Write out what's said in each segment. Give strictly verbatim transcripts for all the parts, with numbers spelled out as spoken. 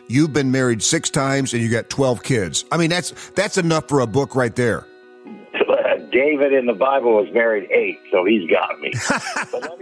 You've been married six times and you got twelve kids. I mean, that's that's enough for a book right there. David in the Bible was married eight, so he's got me. But let me...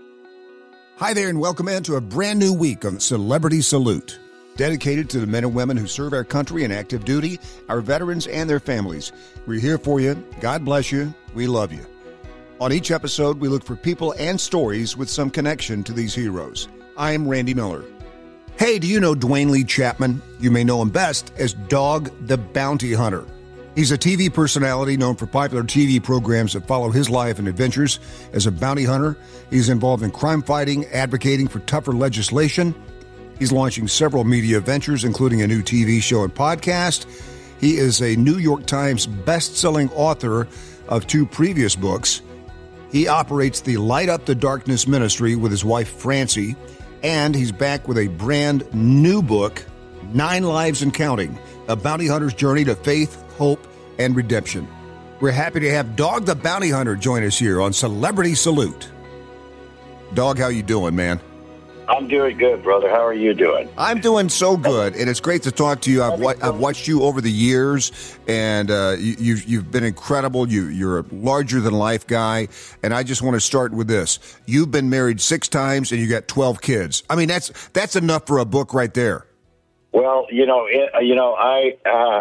Hi there, and welcome into a brand new week on Celebrity Salute, dedicated to the men and women who serve our country in active duty, our veterans and their families. We're here for you. God bless you. We love you. On each episode, we look for people and stories with some connection to these heroes. I am Randy Miller. Hey, do you know Dwayne Lee Chapman? You may know him best as Dog the Bounty Hunter. He's a T V personality known for popular T V programs that follow his life and adventures as a bounty hunter. He's involved in crime fighting, advocating for tougher legislation. He's launching several media ventures, including a new T V show and podcast. He is a New York Times best-selling author of two previous books. He operates the Light Up the Darkness ministry with his wife, Francie, and he's back with a brand new book, Nine Lives and Counting, a bounty hunter's journey to faith, hope, and redemption. We're happy to have Dog the Bounty Hunter join us here on Celebrity Salute. Dog, how you doing, man? I'm doing good, brother. How are you doing? I'm doing so good, and it's great to talk to you. I've, wa- I've watched you over the years, and uh, you, you've, you've been incredible. You, you're a larger-than-life guy, and I just want to start with this. You've been married six times, and you got twelve kids. I mean, that's that's enough for a book right there. Well, you know, it, you know, I uh,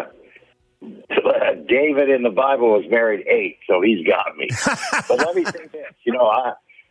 David in the Bible was married eight, so he's got me. But let me say this, you know, I.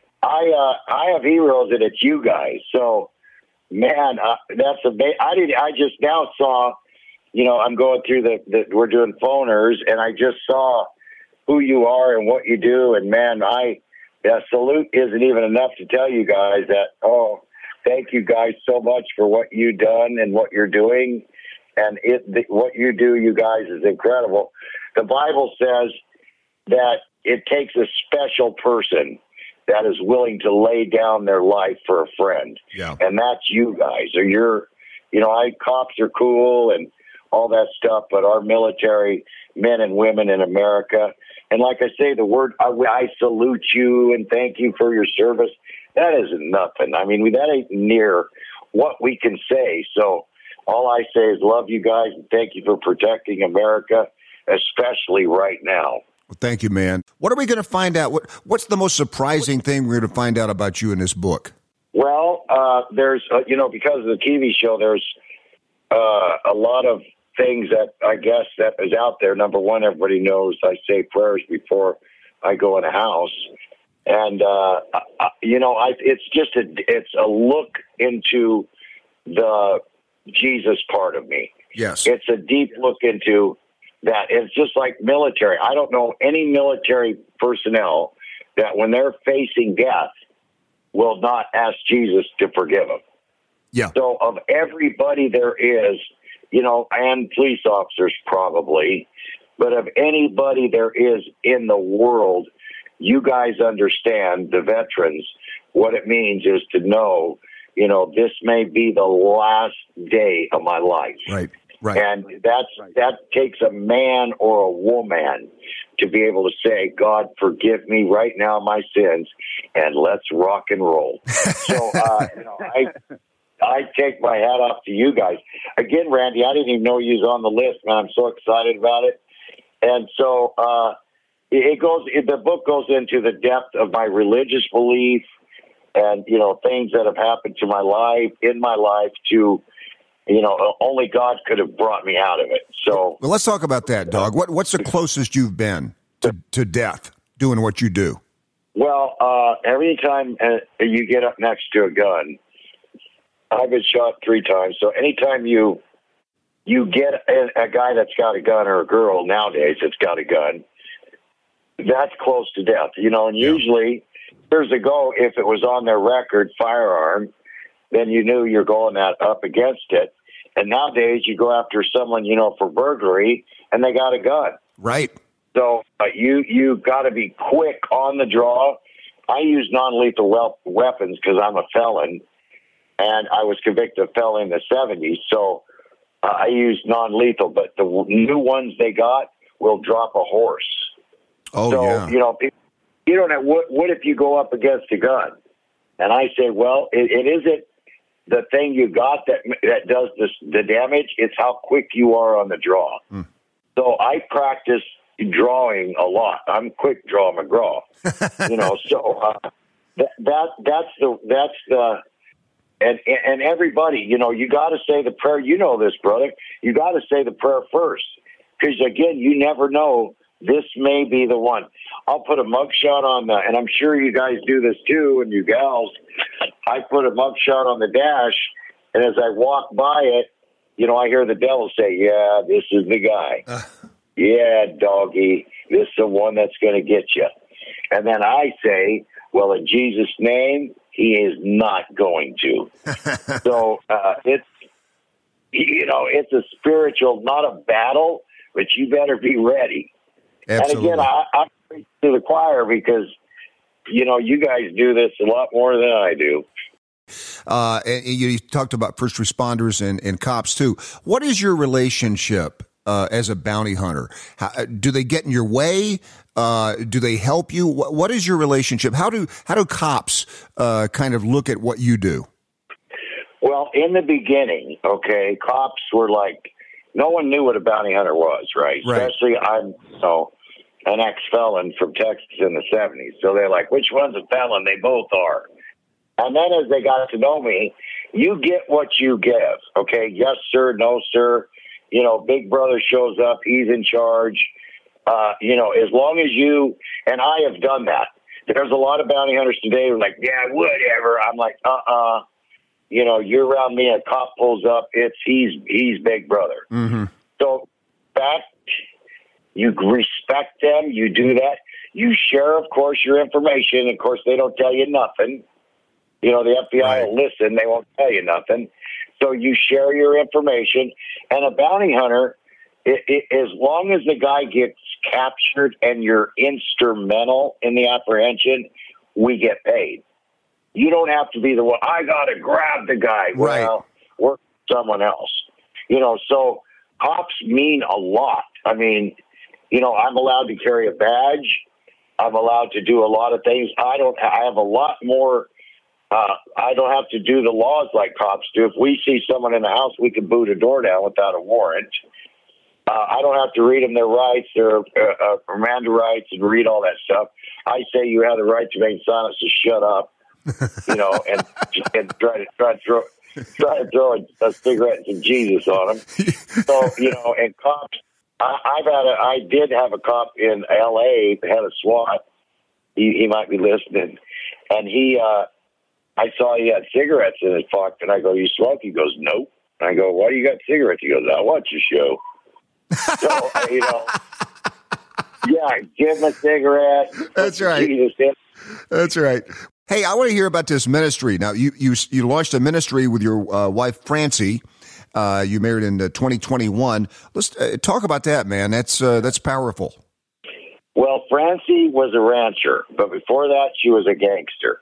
I uh, I have heroes, and it's you guys. So, man, uh, that's amazing. I did. I just now saw, you know, I'm going through the, the. We're doing phoners, and I just saw who you are and what you do. And man, I that salute isn't even enough to tell you guys that. Oh, thank you guys so much for what you've done and what you're doing, and it the, what you do, you guys, is incredible. The Bible says that it takes a special person that is willing to lay down their life for a friend. Yeah. And that's you guys. Or you're, you know, I cops are cool and all that stuff, but our military men and women in America, and like I say, the word, I, I salute you and thank you for your service, that isn't nothing. I mean, that ain't near what we can say. So all I say is love you guys and thank you for protecting America, especially right now. Well, thank you, man. What are we going to find out? What What's the most surprising thing we're going to find out about you in this book? Well, uh, there's, uh, you know, because of the T V show, there's uh, a lot of things that I guess that is out there. Number one, everybody knows I say prayers before I go in a house. And, uh, I, you know, I, it's just a, it's a look into the Jesus part of me. Yes. It's a deep look into that. It's just like military. I don't know any military personnel that when they're facing death will not ask Jesus to forgive them. Yeah. So of everybody there is, you know, and police officers probably, but of anybody there is in the world, you guys understand, the veterans, what it means is to know, you know, this may be the last day of my life. Right. Right. And that's, that takes a man or a woman to be able to say, God, forgive me right now my sins, and let's rock and roll. So, uh, you know, I I take my hat off to you guys. Again, Randy, I didn't even know you was on the list, man. I'm so excited about it. And so uh, it goes. It, the book goes into the depth of my religious belief and, you know, things that have happened to my life, in my life, to, you know, only God could have brought me out of it. So, well, let's talk about that, Dog. What What's the closest you've been to, to death doing what you do? Well, uh, every time uh, you get up next to a gun, I've been shot three times. So anytime you you get a, a guy that's got a gun, or a girl nowadays that's got a gun, that's close to death. You know, and usually years ago, if it was on their record, firearm, then you knew you're going that up against it. And nowadays, you go after someone, you know, for burglary, and they got a gun. Right. So uh, you you got to be quick on the draw. I use non-lethal wel- weapons because I'm a felon, and I was convicted of felon in the seventies. So uh, I use non-lethal, but the w- new ones they got will drop a horse. Oh, so, yeah. you know, people, you don't know, what, what if you go up against a gun? And I say, well, it, it isn't the thing you got that that does this, the damage, it's how quick you are on the draw. Mm. So I practice drawing a lot. I'm quick draw McGraw. you know, so uh, that that that's the that's the and and everybody, you know, you got to say the prayer. You know this, brother. You got to say the prayer first, because again, you never know. This may be the one. I'll put a mugshot on the, and I'm sure you guys do this too, and you gals. I put a mugshot on the dash, and as I walk by it, you know, I hear the devil say, "Yeah, this is the guy. Uh. Yeah, doggy, this is the one that's going to get you." And then I say, "Well, in Jesus' name, he is not going to." so uh, it's, you know, it's a spiritual, not a battle, but you better be ready. Absolutely. And again, I, I preach to the choir because, you know, you guys do this a lot more than I do. Uh, and you talked about first responders and, and cops, too. What is your relationship uh, as a bounty hunter? How, do they get in your way? Uh, do they help you? What, what is your relationship? How do how do cops uh, kind of look at what you do? Well, in the beginning, okay, cops were like, no one knew what a bounty hunter was, right? right. Especially I'm, you know, an ex-felon from Texas in the seventies. So they're like, which one's a felon? They both are. And then as they got to know me, you get what you give, okay? Yes, sir, no, sir. You know, big brother shows up. He's in charge. Uh, you know, as long as you, and I have done that. There's a lot of bounty hunters today who are like, yeah, whatever. I'm like, uh-uh. You know, you're around me, a cop pulls up, it's he's he's big brother. Mm-hmm. So that, you respect them, you do that. You share, of course, your information. Of course, they don't tell you nothing. You know, the F B I right. will listen, they won't tell you nothing. So you share your information. And a bounty hunter, it, it, as long as the guy gets captured and you're instrumental in the apprehension, we get paid. You don't have to be the one, I got to grab the guy. Right. Well, work with someone else. You know, so cops mean a lot. I mean, you know, I'm allowed to carry a badge. I'm allowed to do a lot of things. I don't, I have a lot more, uh, I don't have to do the laws like cops do. If we see someone in the house, we can boot a door down without a warrant. Uh, I don't have to read them their rights, their uh, uh, Miranda rights, and read all that stuff. I say you have the right to remain silent, so shut up. you know, and, and try to try to throw try to throw a, a cigarette and some Jesus on them. So you know, and cops, I, I've had a, I did have a cop in L A had a SWAT. He, he might be listening, and he, uh, I saw he had cigarettes in his pocket, and I go, "You smoke?" He goes, "Nope." And I go, "Why do you got cigarettes?" He goes, "I watch your show." So you know, yeah, give him a cigarette. That's right. Jesus in. That's right. Hey, I want to hear about this ministry. Now, you you you launched a ministry with your uh, wife, Francie. Uh, you married in uh, twenty twenty-one. Let's uh, talk about that, man. That's uh, that's powerful. Well, Francie was a rancher, but before that, she was a gangster.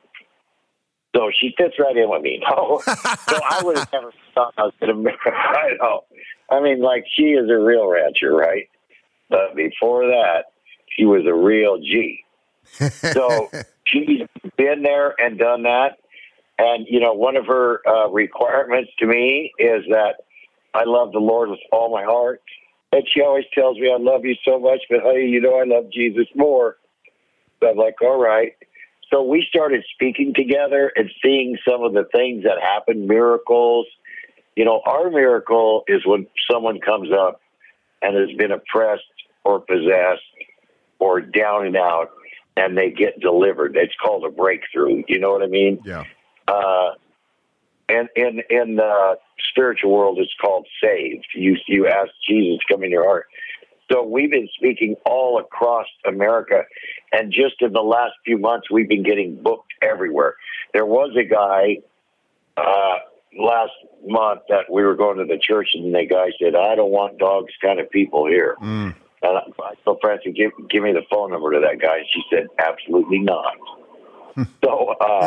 So she fits right in with me. No, so I would have never thought I was going to marry. I know. I mean, like, she is a real rancher, right? But before that, she was a real G. So she's been there and done that. And, you know, one of her uh, requirements to me is that I love the Lord with all my heart. And she always tells me, I love you so much, but honey, you know I love Jesus more. So I'm like, all right. So we started speaking together and seeing some of the things that happen, miracles. You know, our miracle is when someone comes up and has been oppressed or possessed or down and out, and they get delivered. It's called a breakthrough. You know what I mean? Yeah. Uh, and in in the spiritual world, it's called saved. You you ask Jesus to come in your heart. So we've been speaking all across America, and just in the last few months, we've been getting booked everywhere. There was a guy uh, last month that we were going to the church, and the guy said, "I don't want dogs kind of people here." Mm. And I told Francie, give, give me the phone number to that guy. And she said, absolutely not. so uh,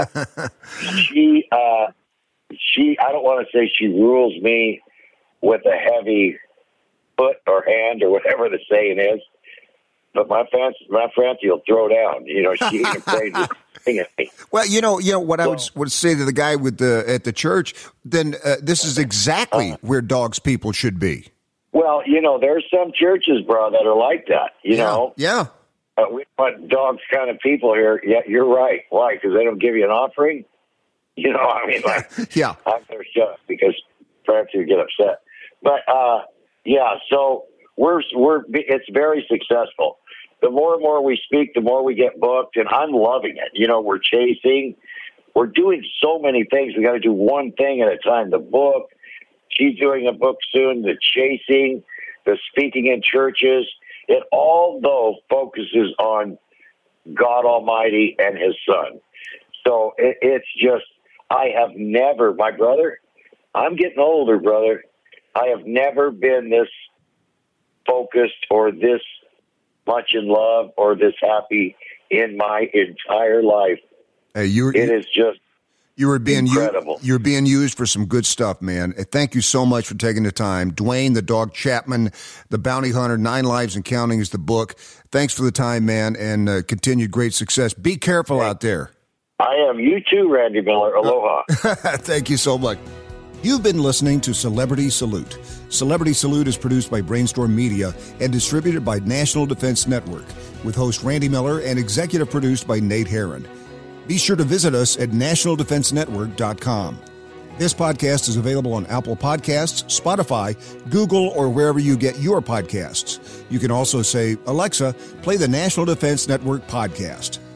she, uh, she, I don't want to say she rules me with a heavy foot or hand or whatever the saying is, but my Francie, my Francie will throw down. You know, she ain't afraid to sing at me. Well, you know, you know what so, I would, would say to the guy with the at the church. Then uh, this is exactly uh, where dogs people should be. Well, you know, there's some churches, bro, that are like that. You yeah, know, yeah. Uh, we want dogs kind of people here. Yeah, you're right. Why? Because they don't give you an offering. You know, I mean, like, yeah, I'm there just because Francie would get upset. But uh, yeah, so we're we're it's very successful. The more and more we speak, the more we get booked, and I'm loving it. You know, we're chasing, we're doing so many things. We got to do one thing at a time. The book, she's doing a book soon. The chasing, the speaking in churches. It all though focuses on God Almighty and His Son. So it, it's just, I have never, my brother, I'm getting older, brother. I have never been this focused or this much in love or this happy in my entire life. Hey, you, it is just you were being incredible. You, you're being used for some good stuff, man. Thank you so much for taking the time. Dwayne, the dog Chapman, the bounty hunter, Nine Lives and Counting is the book. Thanks for the time, man, and uh, continued great success. Be careful out there. I am. You too, Randy Miller. Aloha. Thank you so much. You've been listening to Celebrity Salute. Celebrity Salute is produced by Brainstorm Media and distributed by National Defense Network, with host Randy Miller and executive produced by Nate Herron. Be sure to visit us at national defense network dot com. This podcast is available on Apple Podcasts, Spotify, Google, or wherever you get your podcasts. You can also say, Alexa, play the National Defense Network podcast.